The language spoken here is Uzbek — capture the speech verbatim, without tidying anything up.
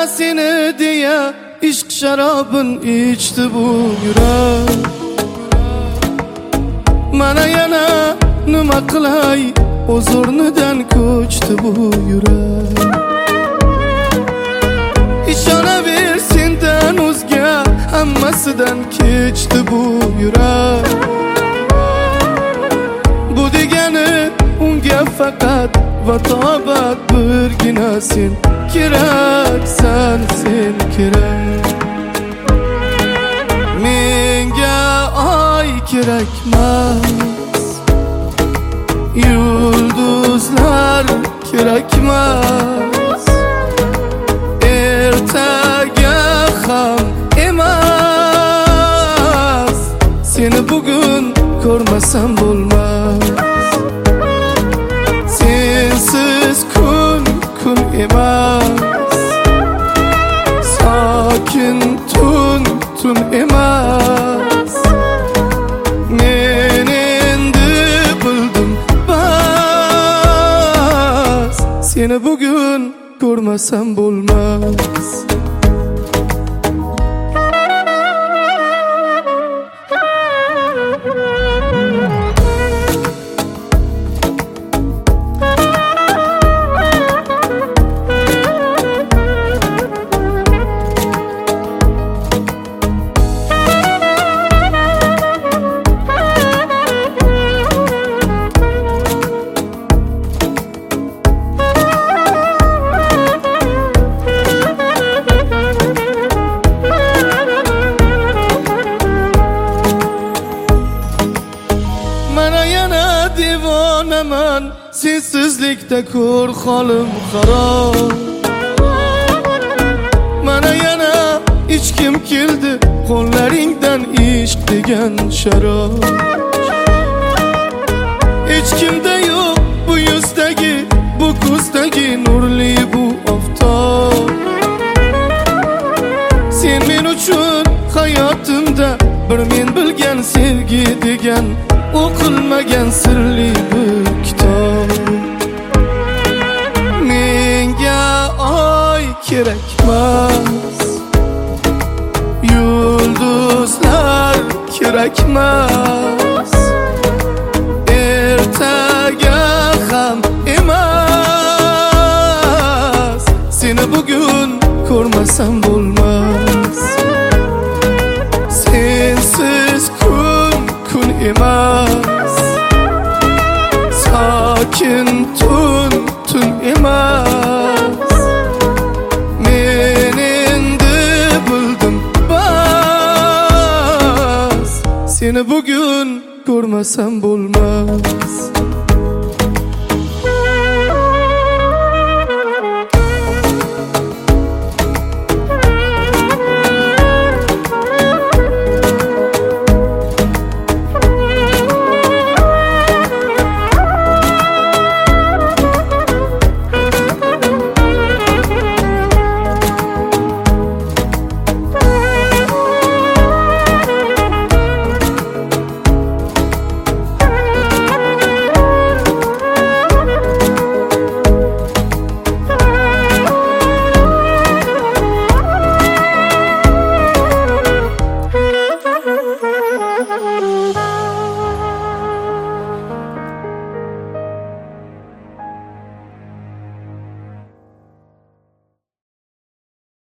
seni diye ishq sharobin ichdi bu yurak. Mana yana nima qilay, o'z o'rnidan ko'chdi bu yurak. Ishonaver, sendan o'zga hammasidan kechdi bu yurak. Bu degani unga faqat va tobat birgina sen keraksan, sen kerak. Menga oy kerakmas, yulduzlar kerakmas, ertaga ham emas. Seni bugun ko'rmasam bo'lmas. Sensiz kun kun emas, sokin tun tun emas. Men endi bildim bas, seni bugun ko'rmasam bo'lmas. Devonaman, sensizlikda ko'r holim xarob. Mana yana ichkim keldi qo'llaringdan ishq degan sharob. Hech kimda yo'q bu yuzdagi, bu ko'zdagi nurli bu oftob. Sen men uchun hayotimda bir men bilgan sevgi degan o'qilmagan sirli bir kitob. Menga oy kerakmas, yulduzlar kerakmas, ertaga ham emas. Seni bugun ko'rmasam bo'lmas. Sensiz kun kun emas, sokin tun tun emas. Men endi bildim bas, seni bugun ko'rmasam bo'lmas.